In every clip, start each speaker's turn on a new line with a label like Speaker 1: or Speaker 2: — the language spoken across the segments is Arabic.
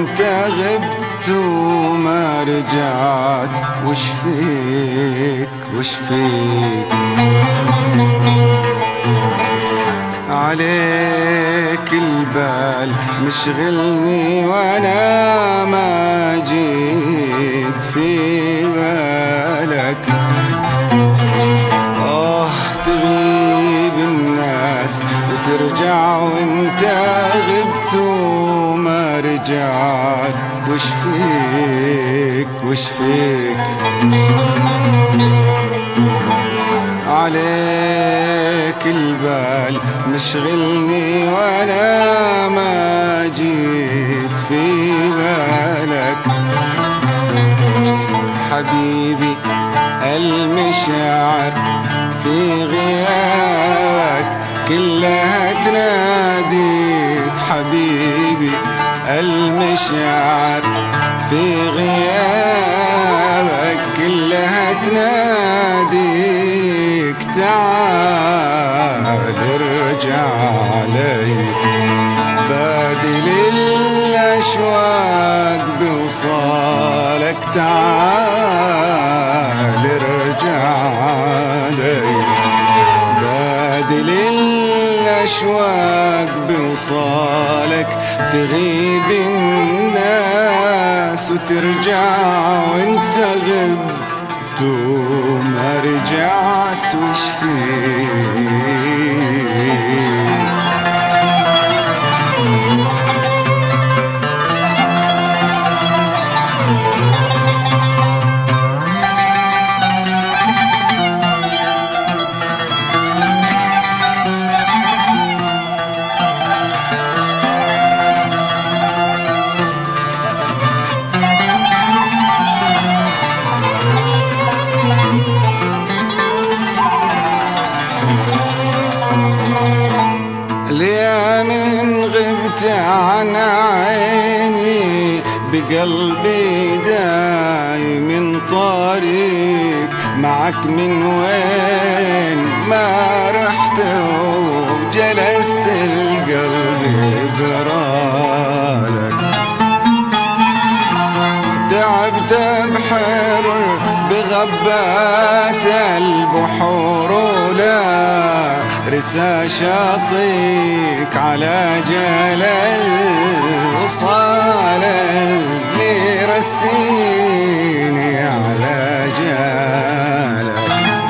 Speaker 1: وانت غبت وما رجعت. وش فيك وش فيك؟ عليك البال مشغلني وانا ما جيت في بالك. تغيب الناس وترجع وانت غبت وما رجعت. وش فيك وش فيك؟ عليك البال مشغلني وانا ما جيت في بالك. حبيبي المشاعر في غيابك كلها تناديك. حبيبي المشاعر في غيابك كلها تناديك. تعال ارجع علي بادل الأشواق بوصالك. تعال ارجع علي بادل الأشواق بوصالك. تغيب الناس وترجع وانت غبت وما رجعت. وش فيك؟ عن عيني بقلبي دايم طريق معك. من وين ما رحت وجلست القلب برالك. تعبت بحر بغبات البحور ولا رسى شاطيك على جلال وصال اللي رسيني على جالك.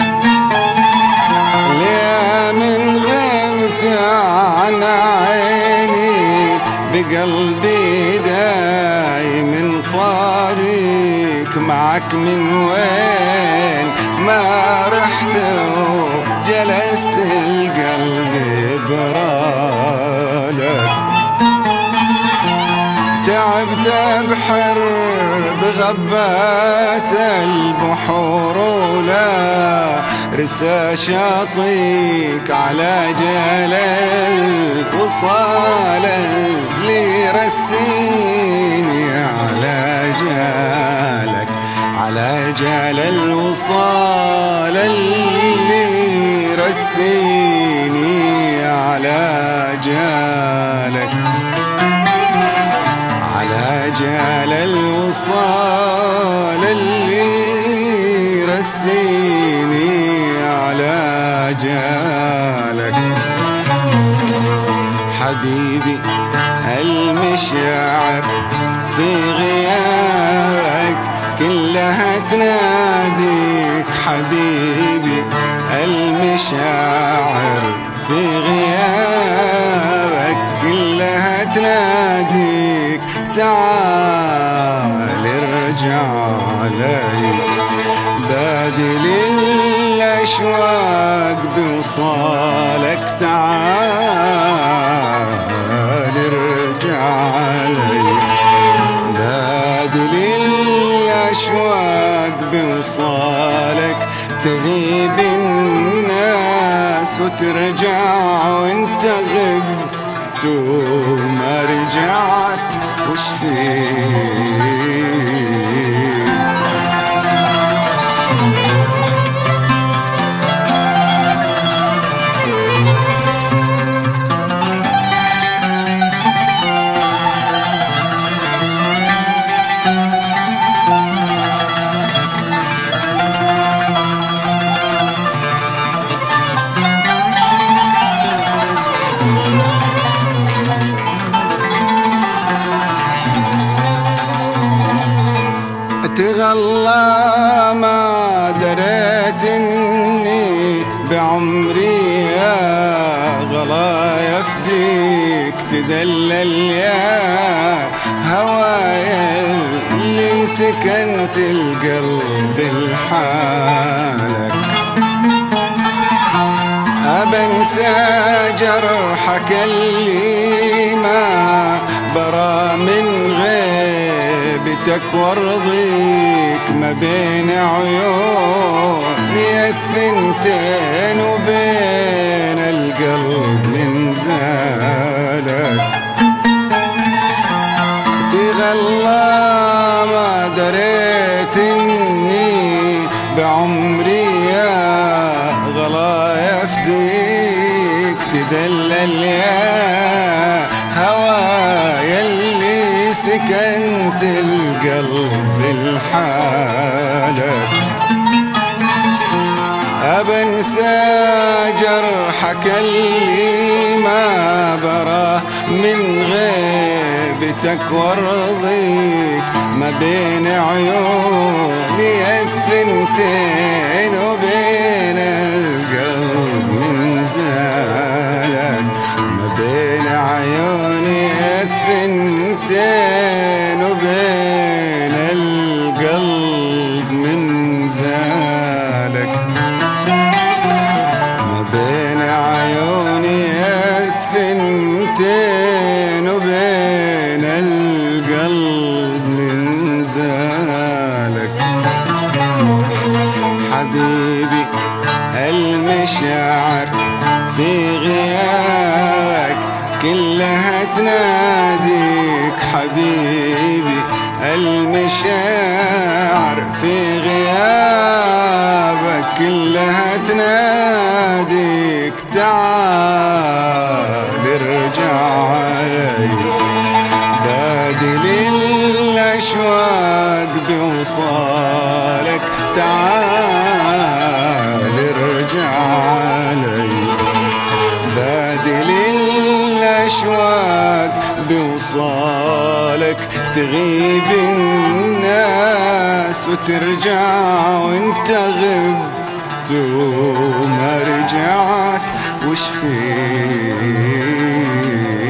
Speaker 1: ليه من غبت عن عيني بقلبي دايم طريق معك. من وين ما رحت وجلست القلب برالك. تعبت بحر بغبات البحور ولا رسى شاطيك على جلال وصال اللي رسيني على جالك. على جلال وصال اللي رسيني على جالك. على جلال وصال اللي رسيني على جالك. حبيبي المشاعر في غيابك كلها تناديك. حبيبي المشاعر في غيابك كلها تناديك. تعال ارجع علي بادل الأشواق بوصالك. تعال ارجع علي بادل الأشواق بوصالك. تغيب الناس وترجع وانت غبت وما رجعت. وش فيك؟ بعمري يا غلا يفديك تدلل يا هوايا اللي سكنت القلب لحالك. أبنسى جرحك اللي ما برا من غيبتك وارضيك ما بين عيوني الثنتين وبين القلب من زالك. تغلى ما دريت اني بعمري يا غلا يفديك تدلل يا هوايا اللي سكنت القلب لحالك. أبنسى جرحك اللي ما برا من غيبتك وارضيك ما بين عيوني الثنتين وبين القلب من زالك. ما بين عيوني الثنتين وبين القلب من زالك. ما بين عيوني الثنتين وبين القلب من زالك. حبيبي المشاعر في غيابك كلها تناديك. حبيبي المشاعر في غيابك كلها تناديك. تعال ارجع علي بادل الأشواق بوصالك. تعال ارجع علي بادل الأشواق بوصالك. تغيب الناس وترجع وانت غبت وما رجعت وش فيك